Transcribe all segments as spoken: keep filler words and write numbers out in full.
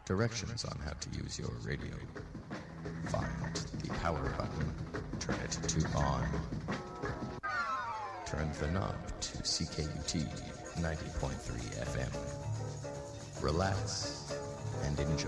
directions on how to use your radio. Find the power button, turn it to on. Turn the knob to C K U T ninety point three F M. Relax and enjoy.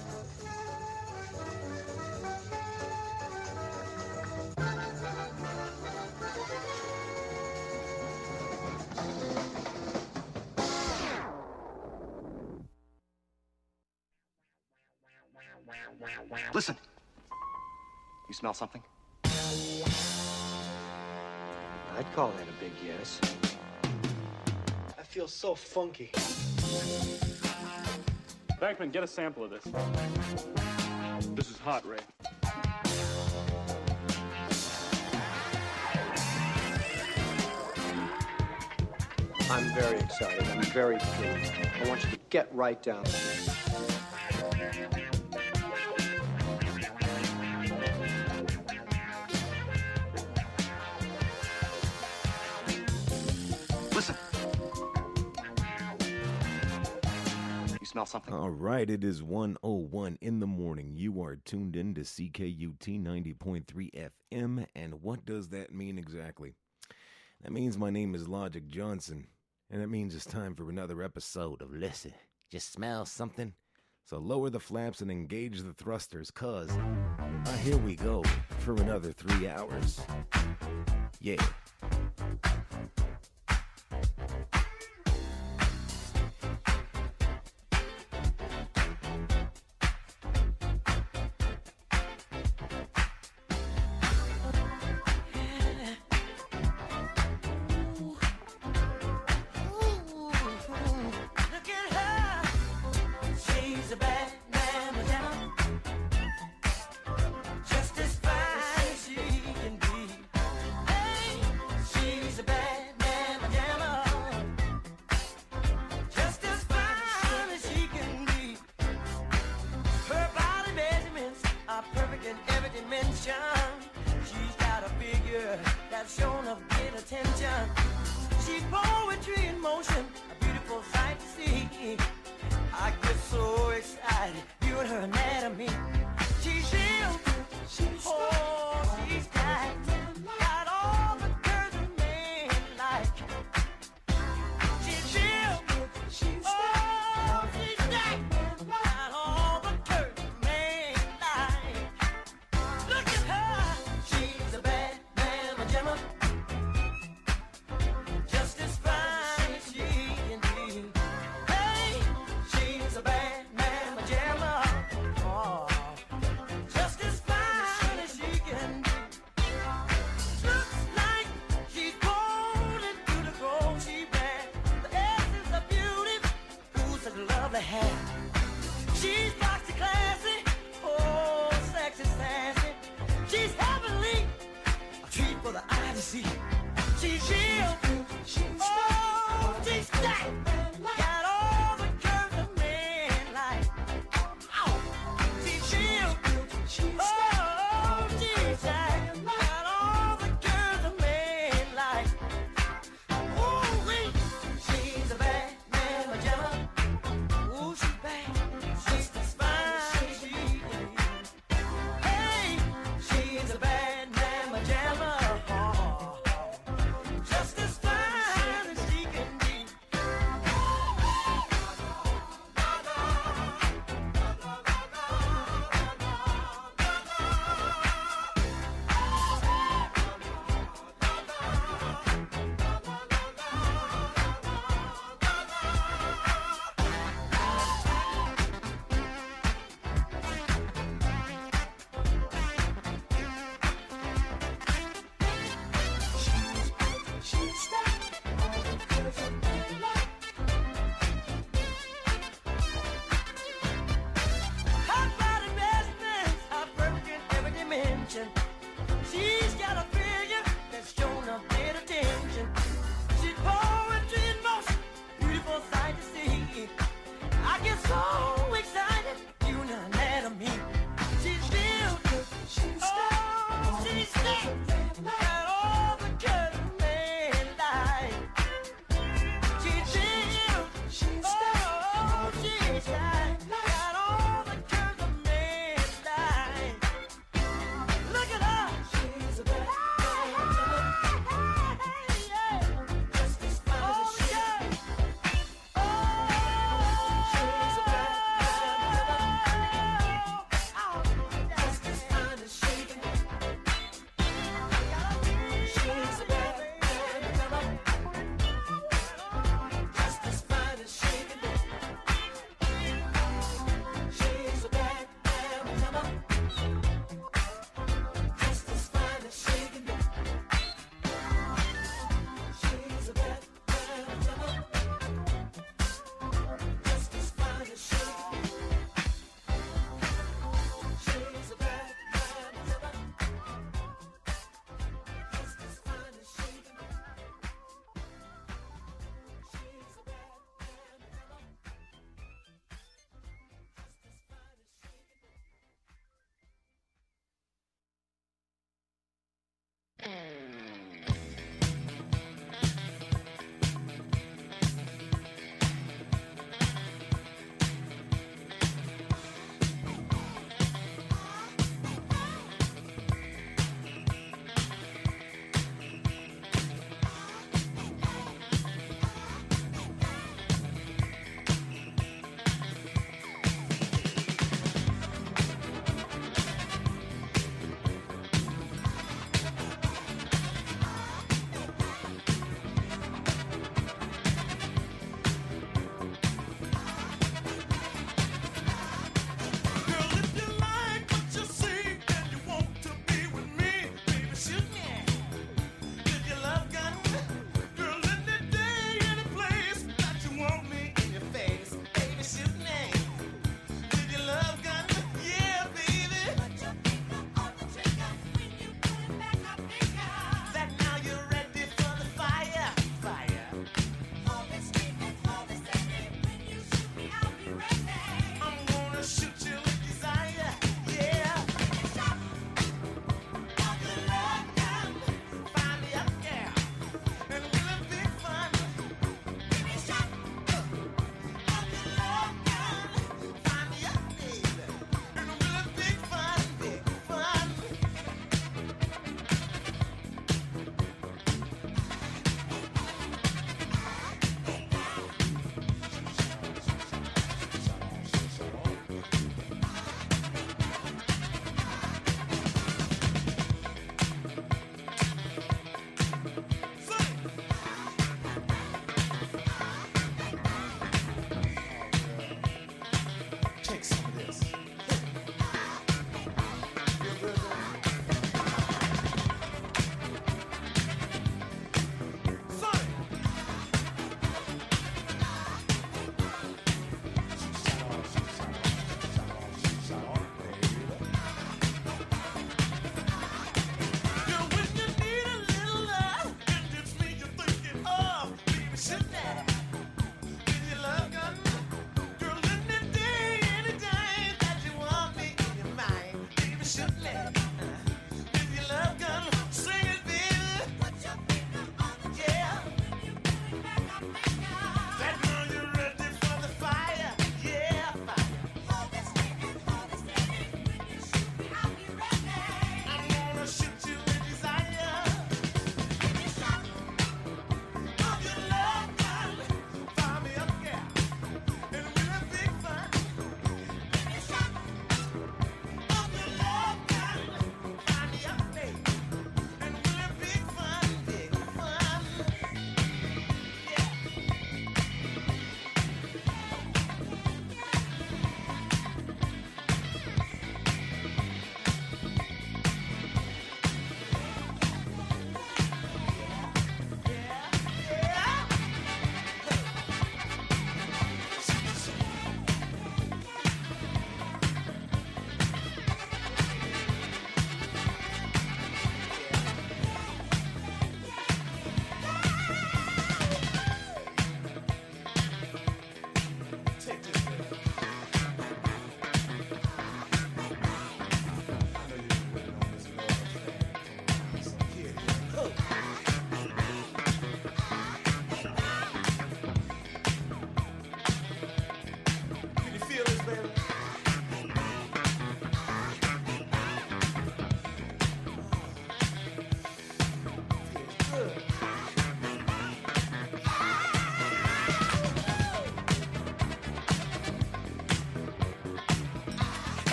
Listen. You smell something? I'd call that a big yes. I feel so funky. Bankman, get a sample of this. This is hot, Ray. I'm very excited. I'm very pleased. I want you to get right down to this. Something. All right, it is one oh one in the morning. You are tuned in to C K U T ninety point three F M, and what does that mean exactly? That means my name is Logic Johnson, and it means it's time for another episode of Listen, Just Smell Something? So lower the flaps and engage the thrusters, cause uh, here we go for another three hours. Yeah.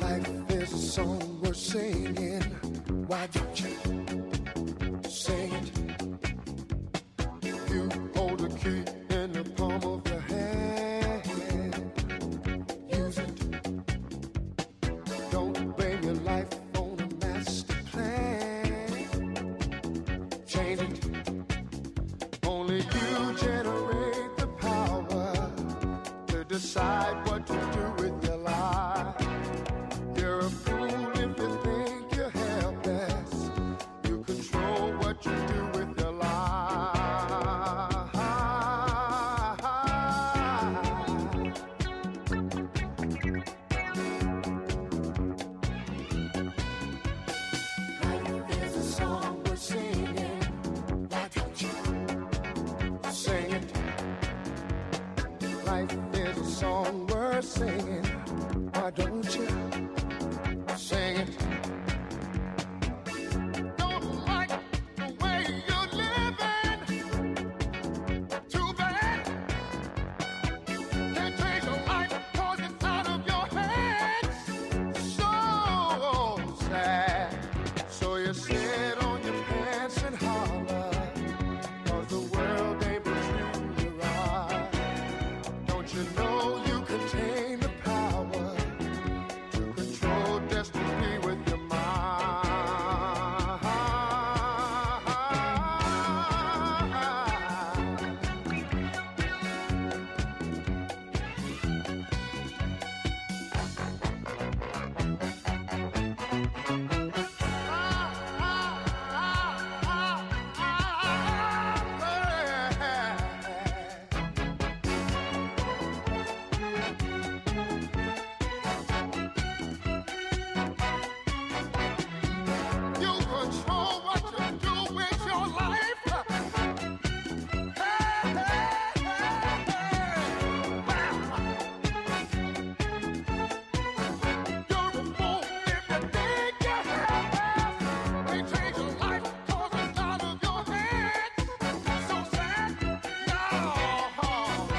Life is a song worth singing. Why don't you sing it? You hold the key in the palm of your hand. Use it. Don't blame your life on a master plan. Change it. Only you generate the power to decide what to do with your life. You're a fool if you think you're helpless. You control what you do with your life. Life is a song we're singing. Why don't you sing it? Life is a song we're singing. Why don't you sing it? Don't like the way you're living. Too bad. Can't change your life 'cause it's out of your hands. So sad. So you sit on your pants and holler 'cause the world ain't what you right. Don't you know you contain the power to control destiny with your mind? You control what you do with your life. Hey, hey, hey, hey. Wow. You're a fool if you think you're helpless. Can't change your life 'cause it's out of your hands. So sad. No, no.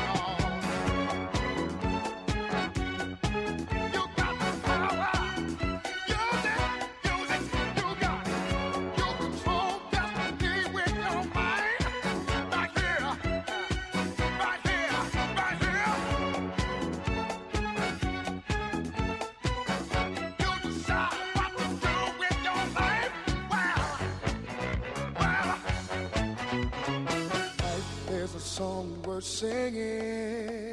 You got the power. Use it, use it. You got it. You control destiny with your mind. Right here, right here, right here. You decide what to do with your life. Well, well. Life is a song worth singing.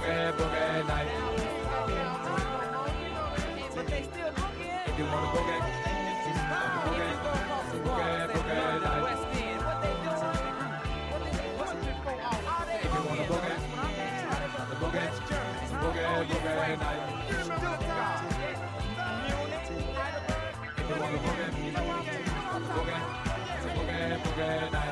boogie, boogie night. If you wanna boogie, boogie, boogie, boogie night. If you wanna boogie, the boogie, boogie, boogie night. If you wanna boogie, boogie, boogie, boogie night.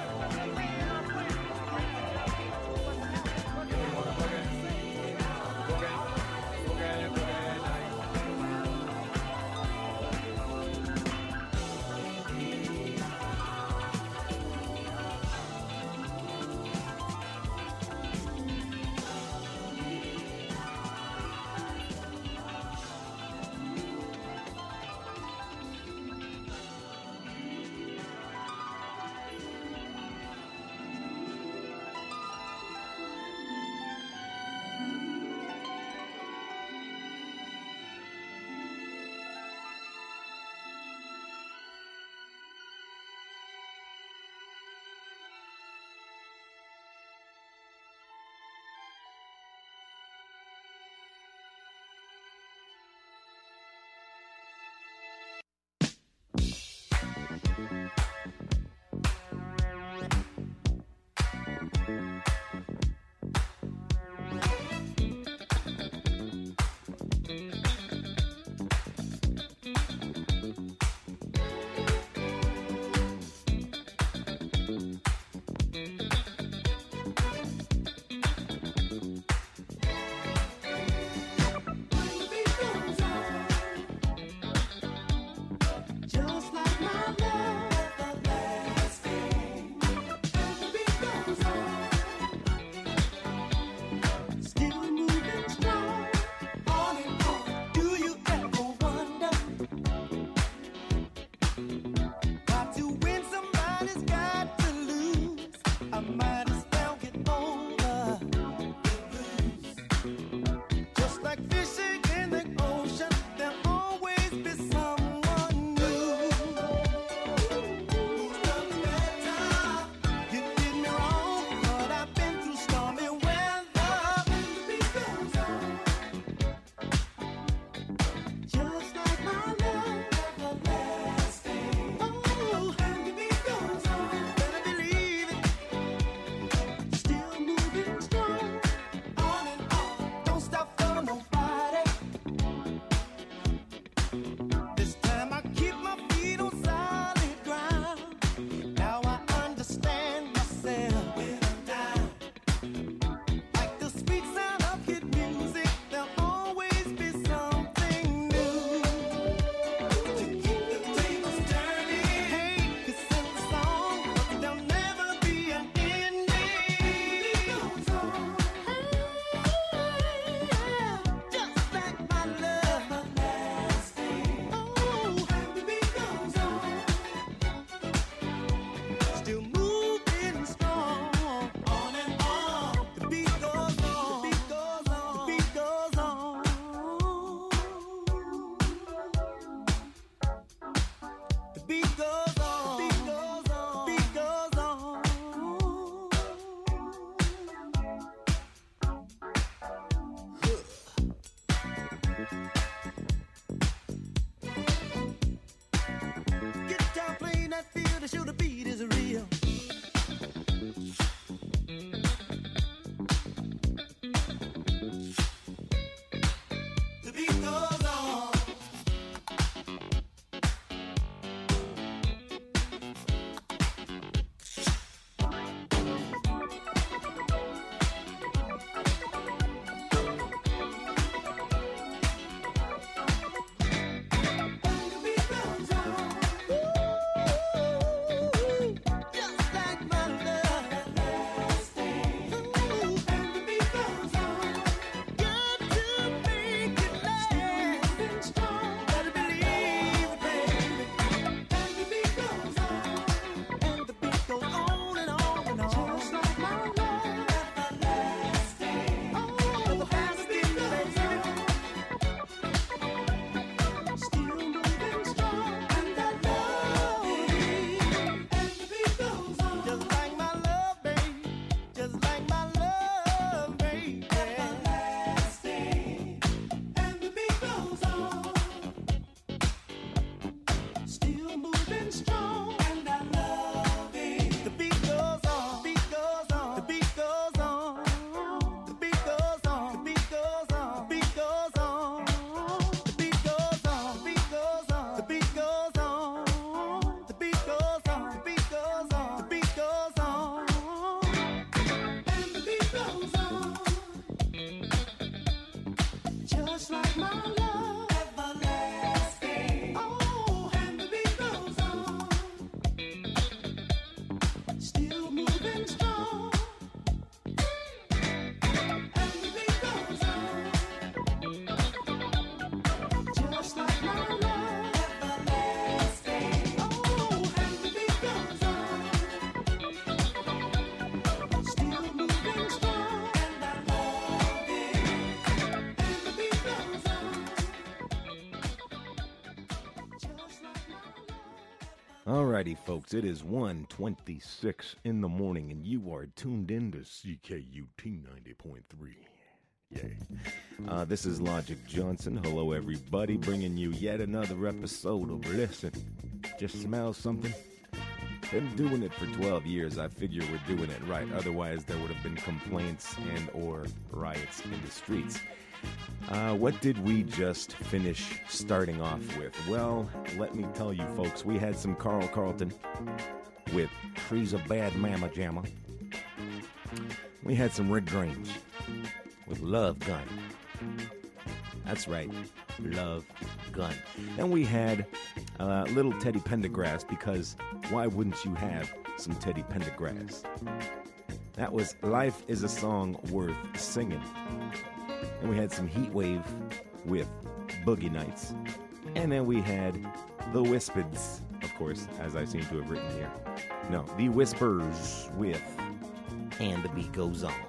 Alrighty, folks, it is one twenty-six in the morning, and you are tuned in to C K U T ninety point three. Yay. Uh, this is Logic Johnson. Hello, everybody, bringing you yet another episode of Listen. Just smell something? Been doing it for twelve years. I figure we're doing it right. Otherwise, there would have been complaints and or riots in the streets. Uh, what did we just finish starting off with? Well, let me tell you, folks, we had some Carl Carlton with Trees a Bad Mama Jamma. We had some Rick Grange with Love Gun. That's right, Love Gun. Then we had uh, little Teddy Pendergrass, because why wouldn't you have some Teddy Pendergrass? That was Life is a Song Worth Singing. And we had some Heatwave with Boogie Nights. And then we had The Whispers, of course, as I seem to have written here. No, The Whispers with And the Beat Goes On.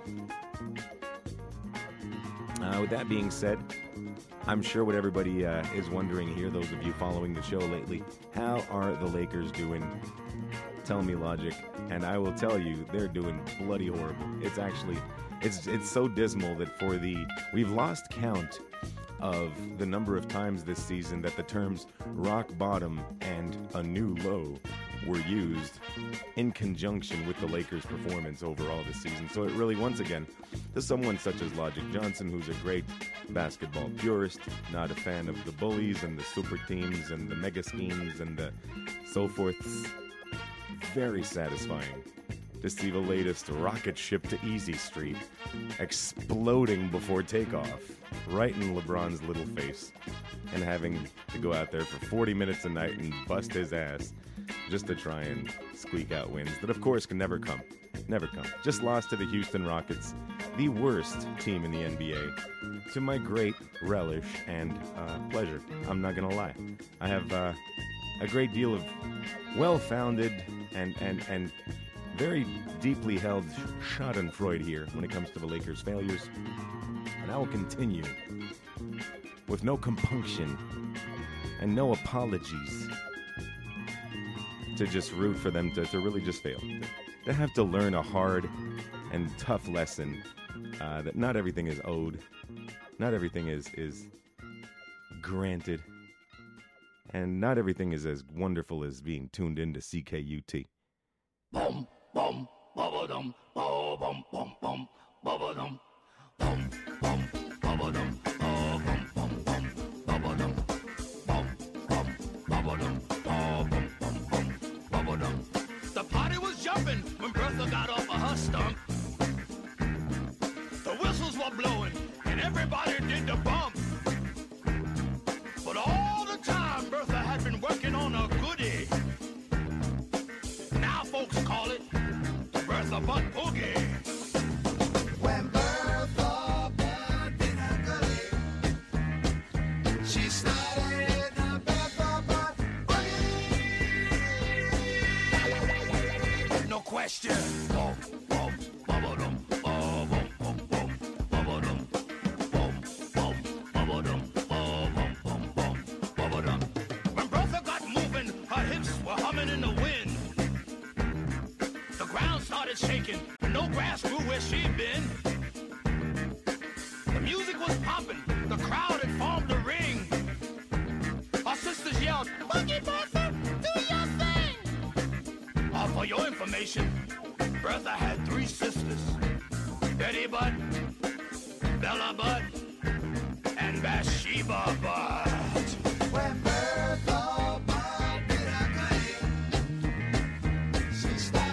Uh, with that being said, I'm sure what everybody uh, is wondering here, those of you following the show lately, how are the Lakers doing? Tell me, Logic, and I will tell you, they're doing bloody horrible. It's actually... It's it's so dismal that for the... We've lost count of the number of times this season that the terms rock bottom and a new low were used in conjunction with the Lakers' performance overall this season. So it really, once again, to someone such as Logic Johnson, who's a great basketball purist, not a fan of the bullies and the super teams and the mega schemes and the so forth, very satisfying to see the latest rocket ship to Easy Street exploding before takeoff right in LeBron's little face, and having to go out there for forty minutes a night and bust his ass just to try and squeak out wins that, of course, can never come. Never come. Just lost to the Houston Rockets, the worst team in the N B A, to my great relish and uh, pleasure. I'm not going to lie. I have uh, a great deal of well-founded and, and, and very deeply held schadenfreude here when it comes to the Lakers' failures. And I will continue with no compunction and no apologies to just root for them to, to really just fail. They have to learn a hard and tough lesson uh, that not everything is owed, not everything is, is granted, and not everything is as wonderful as being tuned into C K U T. Boom. Bum, bubba-dum, bum, bum, bum, bubba-dum, bum, bum, bubba-dum, bum, bum, bum, bubba-dum, bum, bum, bubba-dum, bum, bum, bum, bubba-dum. The party was jumping when Bertha got off of her stump. The whistles were blowing and everybody did the bump. But all the time Bertha had been working on a goodie. Now folks call it Bertha Butt Boogie. When Bertha Butt did her goodie, she started the Bertha Butt Boogie. No question. Boom, boom, bubba-dum, boom, boom, boom, bubba-dum, boom, boom, bubba-dum, boom, boom, boom, bubba-dum. When Bertha got moving, her hips were humming in the wind. Started shaking, but no grass grew where she'd been. The music was popping, the crowd had formed a ring. Our sisters yelled, Boogie Bertha, do your thing! Uh, for your information, Bertha had three sisters. Betty Butt, Bella Butt, and Bathsheba Butt. When Bertha Butt did her goodie, she started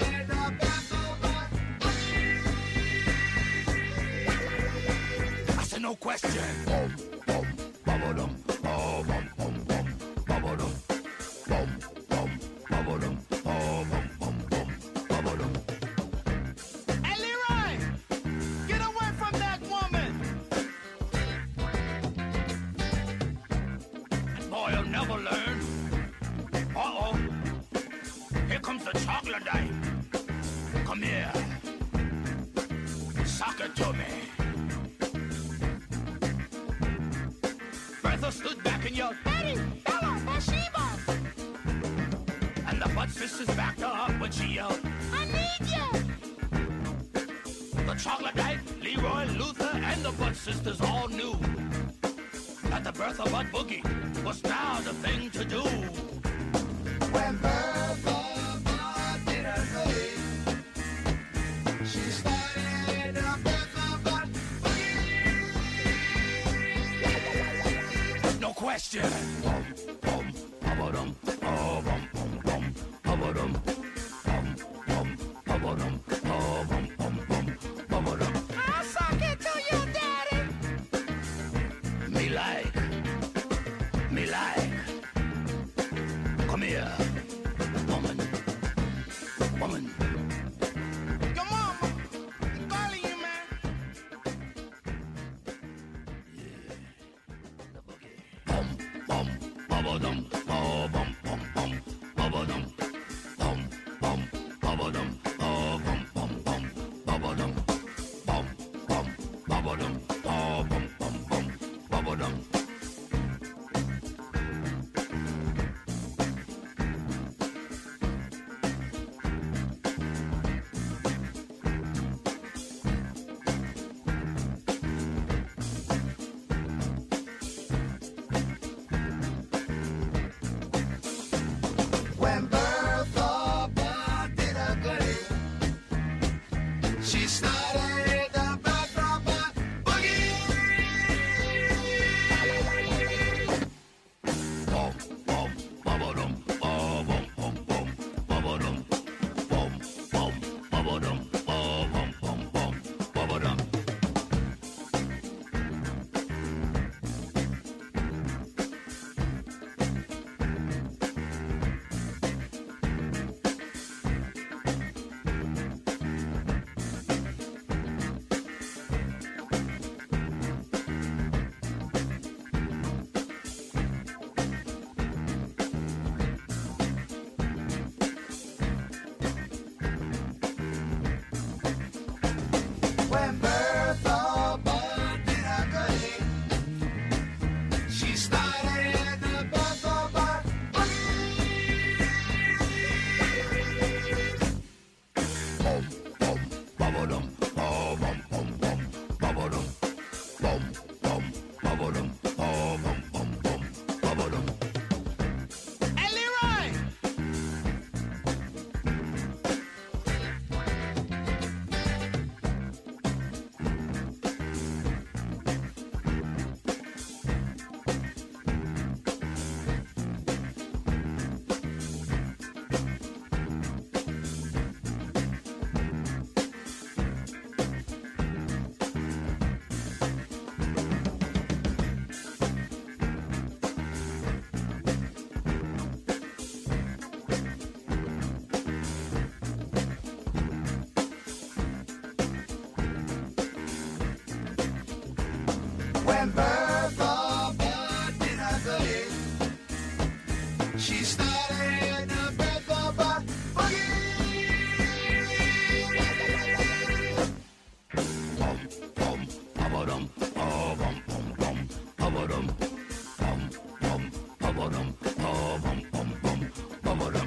no question. Boom, boom, bubba-dum, boom, boom, boom, boom, bubba-dum, boom, boom, bubba-dum, boom, boom, boom, boom, bubba-dum. Hey, Leroy, get away from that woman. That boy'll never learn. Uh-oh, here comes the chocolate dime. Come here, sock it to me. Bertha stood back and yelled, Betty, Bella, Bathsheba. sisters backed her up when she yelled, I need you! The Troglodyte, Leroy, Luther, and the Butt Sisters all knew that the birth of Butt Boogie was now the thing to do. When Bertha Butt did her thing, she started the Bertha Butt Boogie. No question. Bum, bum, ba-ba-dum, oh, bum, bum, bum, ba-ba-dum, bum, bum, ba-ba-dum, oh, bum, bum, bum, ba-ba-dum. I'll suck it to you, daddy. Me like, me like. Come here, woman, woman. Your mama, I'm calling you, man. Bum, bum, ba-ba-dum, oh, bum, bum, bum, ba-ba-dum, bum, bum, ba-ba-dum, oh, bum, bum, bum, ba-ba-dum, bum, bum, ba-ba-dum, oh, bum, bum, bum, ba-ba-dum. When Bertha Butt did her goodie, she started the Bertha Butt Boogie. Bum, bum, ba-ba-dum, oh, bum, bum, bum, ba-ba-dum, bum, bum, ba-ba-dum, oh, bum, bum, bum, ba-ba-dum. When Bertha Butt did her goodie, she started the Bertha Butt Boogie. Bum, bum, ba-ba-dum, oh, bum, bum, bum, ba-ba-dum, bum, bum, ba-ba-dum, oh, bum, bum, bum, ba-ba-dum. Hey, Leroy! When Bertha Butt did her goodie, she started the Bertha Butt Boogie. Bum, bum, ba-ba-dum, oh, bum, bum, bum, ba-ba-dum, bum, bum, ba-ba-dum, oh, bum, bum, bum, ba-ba-dum.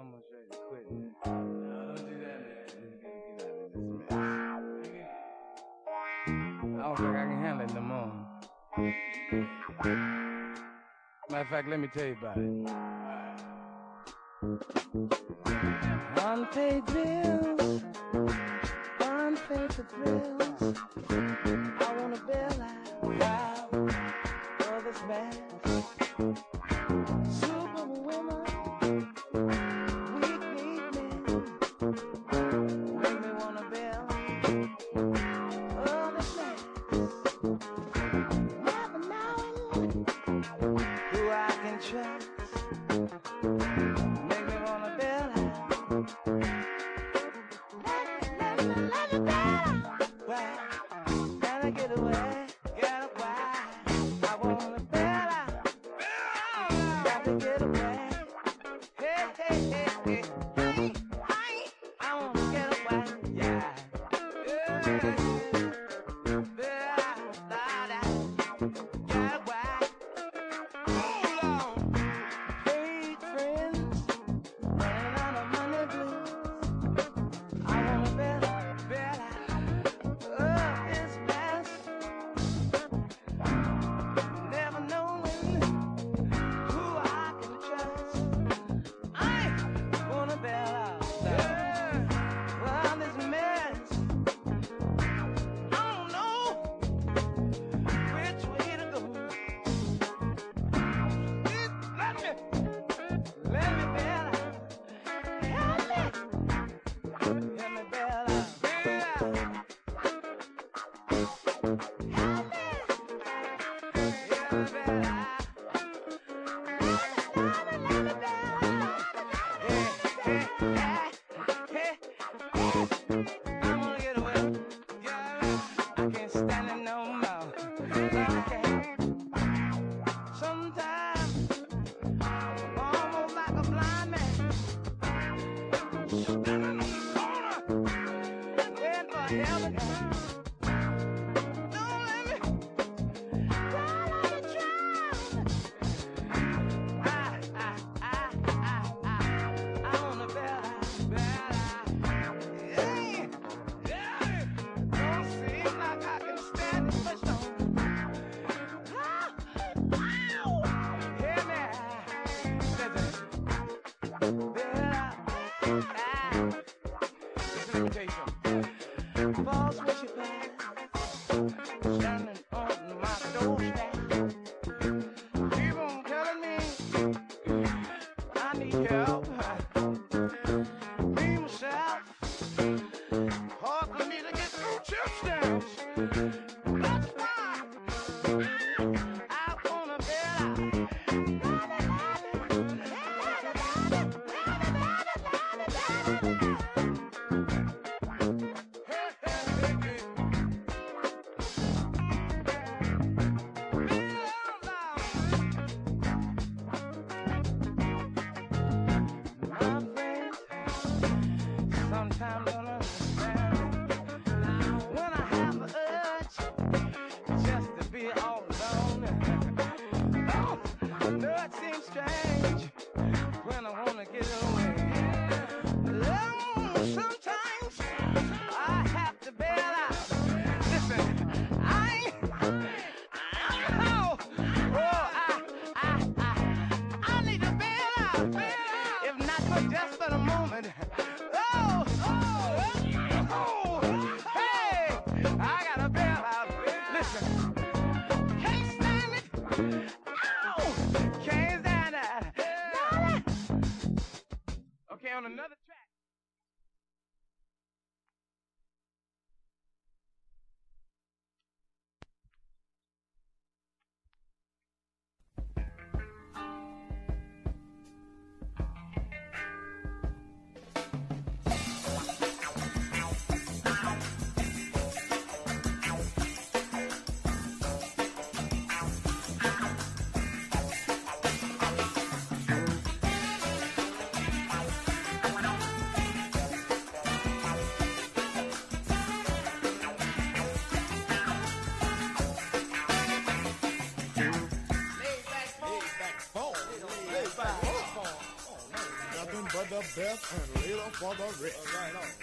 almost ready to quit, man. No, don't do that, man. Just gotta get out of this mess. I don't think I can handle it no more. Matter of fact, let me tell you about it. Unpaid bills, unpaid for thrills. I wanna bail out of this mess. Superwoman, weak, weak men, make me wanna bail out of this mess. Never knowing who I can trust. Make me wanna bail out. Let me, let me, let me bail out. Why? Can I get away? Get away. I wanna bail out. Got to get away. Hey, hey, hey, hey. Hey, hey. I wanna get away. Yeah. Yeah. Bail out. Get away. Hold on. Paid friends, running out of money blues. I wanna bail out, bail out of this mess. Never knowing who I can trust. I wanna bail out of this mess. I don't know which way to go. Let me, let me bail out. Help me, let me bail out. Bail out. Help me, let me bail out. Let me, let me, let me bail out. Hey, hey, hey, hey. I wanna get away. Yeah, I can't stand it no more. No, I can't. Sometimes almost like a blind man, standing on the corner, waiting for help. Don't let me, don't let me drown. I, I, I, I, I, I wanna bail out, bail out. Hey, hey, don't seem like I can stand it much longer. Hear me, listen. Bail out. Ah. Listen, let me tell you something. False worshippers standing on my doorstep. Keep on telling me I need help. Me, myself, hard for me to get through church dance. That's why I wanna bail out. Sometimes don't understand when I have the urge just to be all alone. Oh, I know it seems strange when I wanna get away. Oh, sometimes I have to bail out. Listen, I ain't. Oh, oh, I, I, I, I need to bail out. If not for just for the moment. Oh, oh, oh, hey, I gotta bail out. Listen, can't stand it. Oh, can't stand that. Okay, on another track. Thank best and later for the rest. Right on.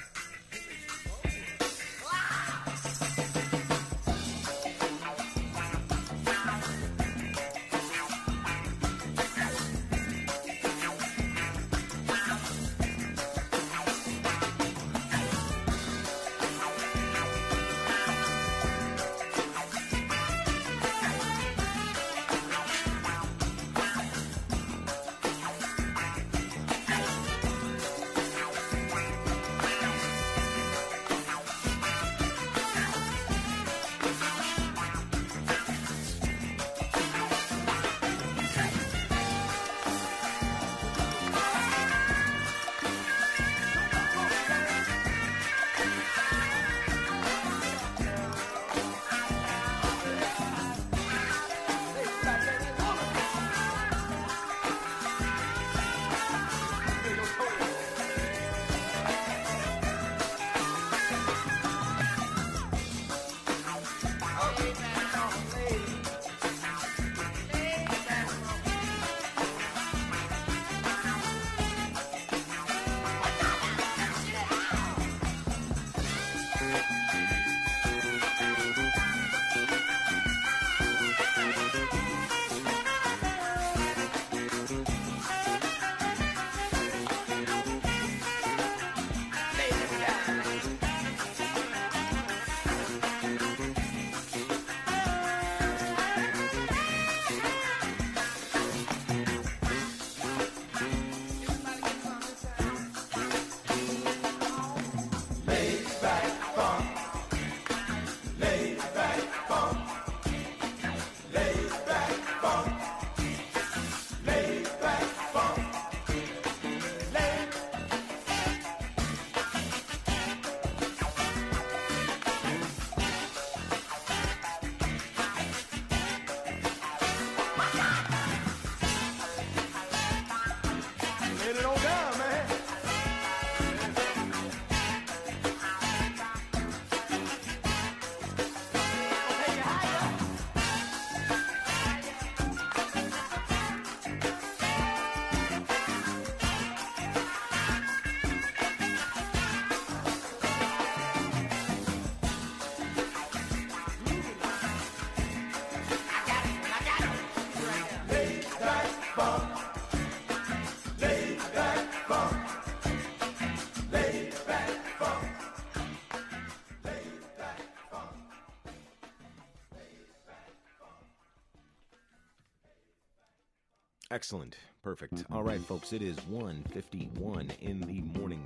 Excellent. Perfect. All right, folks, it is one fifty-one in the morning,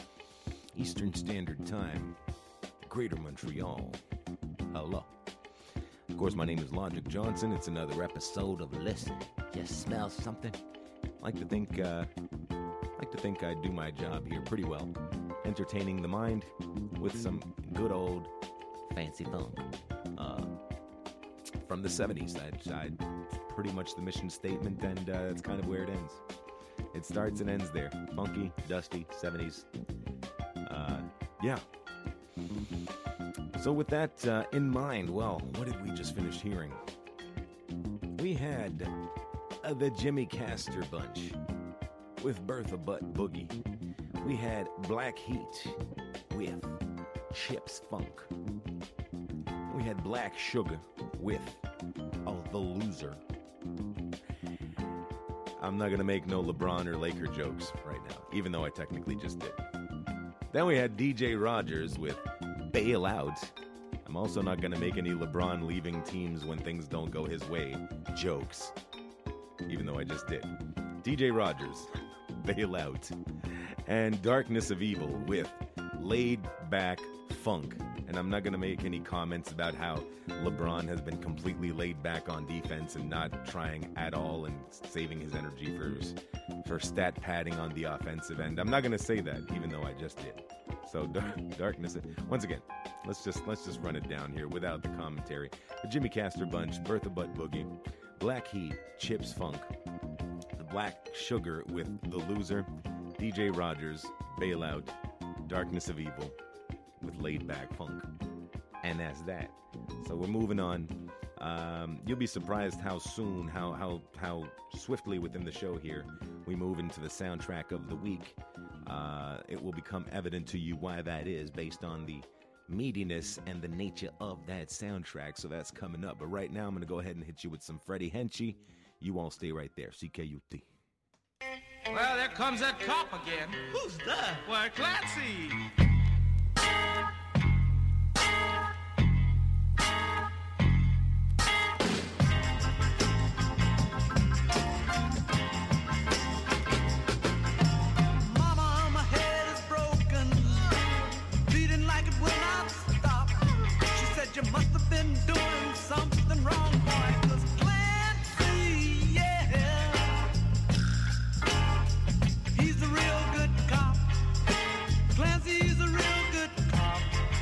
Eastern Standard Time, Greater Montreal. Hello. Of course, my name is Logic Johnson. It's another episode of Listen. You smell something? Like to think, uh, like to think I do my job here pretty well, entertaining the mind with some good old fancy funk. Uh, from the seventies, I, I pretty much the mission statement, and uh, that's kind of where it ends. It starts and ends there. Funky, dusty, seventies. Uh, yeah. So with that uh, in mind, well, what did we just finish hearing? We had uh, the Jimmy Castor Bunch with Bertha Butt Boogie. We had Black Heat with Chips Funk. We had Black Sugar with Oh, The Loser. I'm not going to make no LeBron or Laker jokes right now, even though I technically just did. Then we had D J Rogers with Bail Out. I'm also not going to make any LeBron leaving teams when things don't go his way jokes, even though I just did. D J Rogers, Bail Out. And Darkness of Evil with Laid Back Funk. And I'm not going to make any comments about how LeBron has been completely laid back on defense and not trying at all and saving his energy for, for stat padding on the offensive end. I'm not going to say that, even though I just did. So dark, darkness. Once again, let's just let's just run it down here without the commentary. The Jimmy Castor Bunch, Bertha Butt Boogie, Black Heat, Chips Funk, the Black Sugar with The Loser, D J Rogers, Bail Out, Darkness of Evil with Laid Back Funk. And that's that. So we're moving on. Um, you'll be surprised how soon, how how how swiftly within the show here, we move into the soundtrack of the week. uh, it will become evident to you why that is based on the meatiness and the nature of that soundtrack. So that's coming up. But right now, I'm going to go ahead and hit you with some Freddie Henchy. You all stay right there. C K U T. Well, there comes that cop again. Who's that? Why, Clancy. Mama, my head is broken, beating like it will not stop. She said you must have been doing something wrong, boy, 'cause Clancy, yeah, he's a real good cop. Clancy's a real good cop.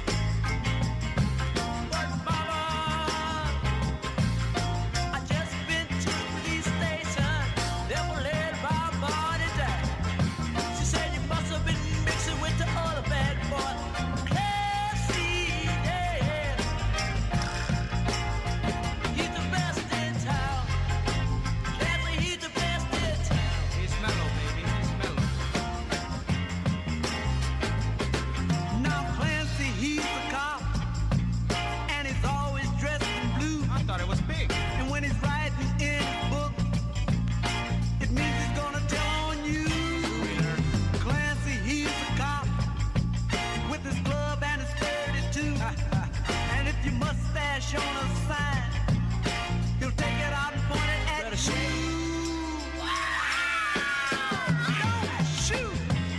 But mama, I just been to the police station. They were led by a body jack. She said you must have been mixing with the other bad boy. Clancy, yeah, he's the best in town. Clancy, he's the best in town. He's mellow, baby. He's mellow. Now Clancy, he's a cop, and he's always dressed in blue. I thought it was big. And when he's writing in his book, it means he's gonna tell on you. Clancy, he's a cop, with his glove and his thirty-two. And if your mustache on a sign, he'll take it out and point it at you. Don't shoot!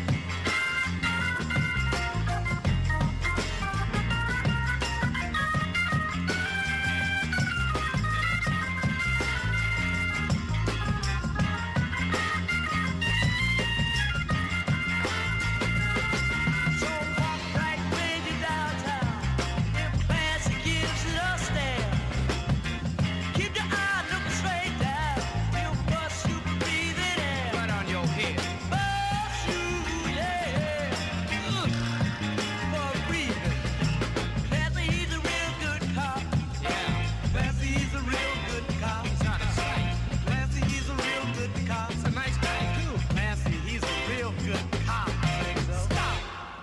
So walk right when you're downtown. If Clancy gives it a stare, keep your eye looking straight down. He'll bust you breathing air. Right on your head. Bust you, yeah. Ugh. For breathing. Clancy, he's a real good cop. Yeah. Clancy, he's a real good cop. He's not a sight. Clancy, he's a real good cop. He's a nice guy, too. Clancy, he's a real good cop. Think so? Stop.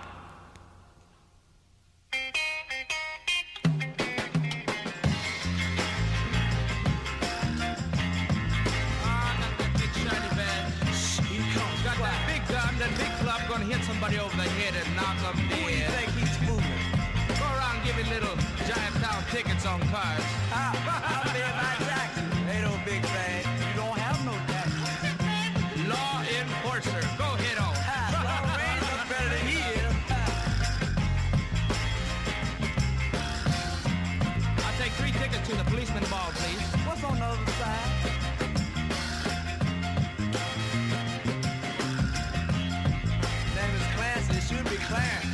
Ah, got that big shiny badge. He comes. Got that big gun, that big club, gonna hit somebody over the head and knock them Who do you dead. think he's fooling? Go around giving little giant town tickets on cars. Ah, I'll be my Jackson. Ain't no big bag. You don't have no Jackson. Law enforcer. Go hit on. Long range is better than he is. I'll take three tickets to the policeman ball, please. What's on the other side? Name is Clancy. It should be Clarence.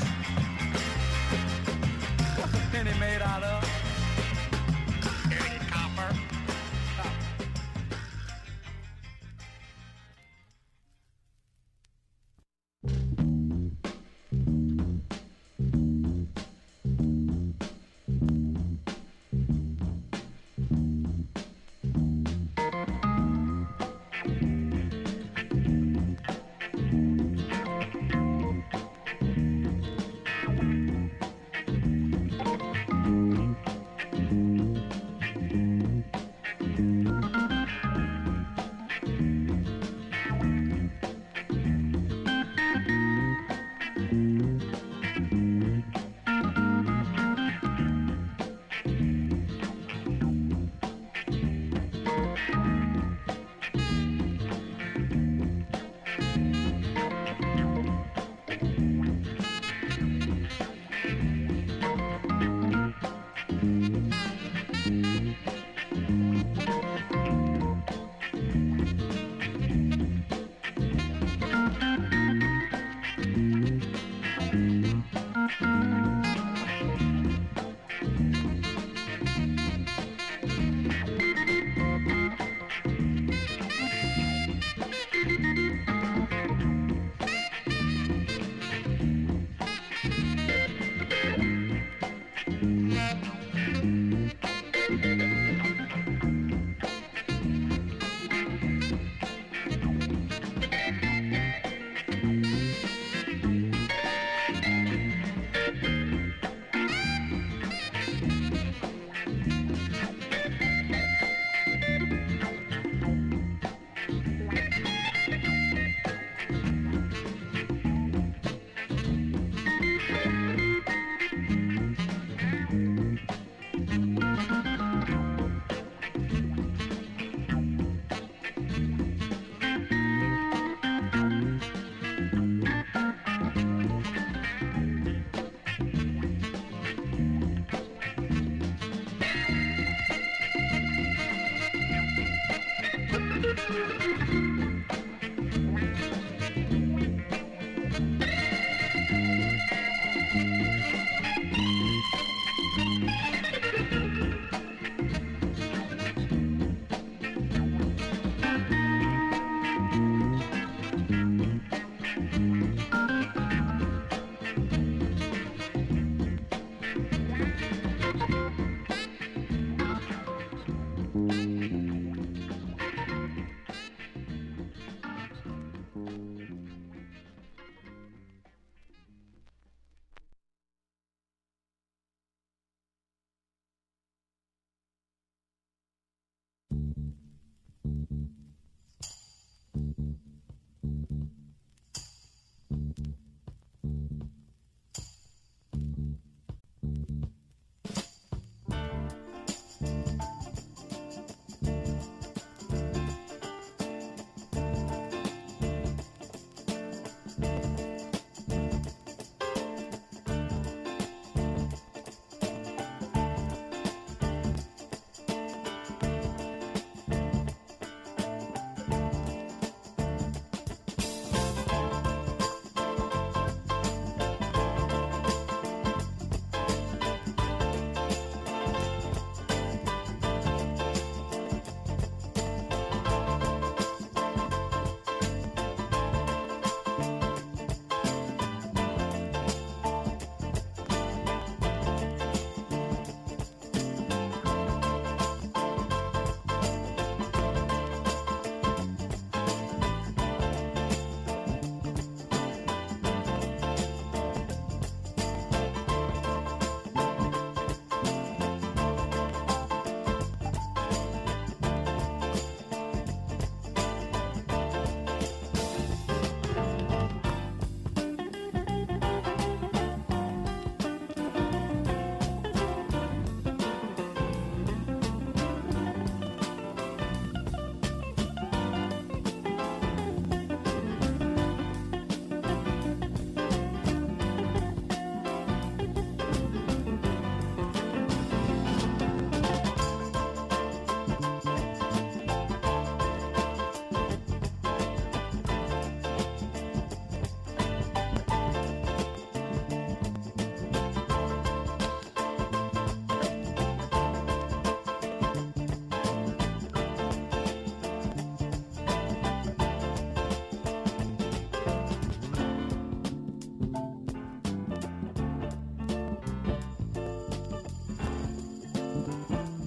What's a penny made out of? Copper. Thank you.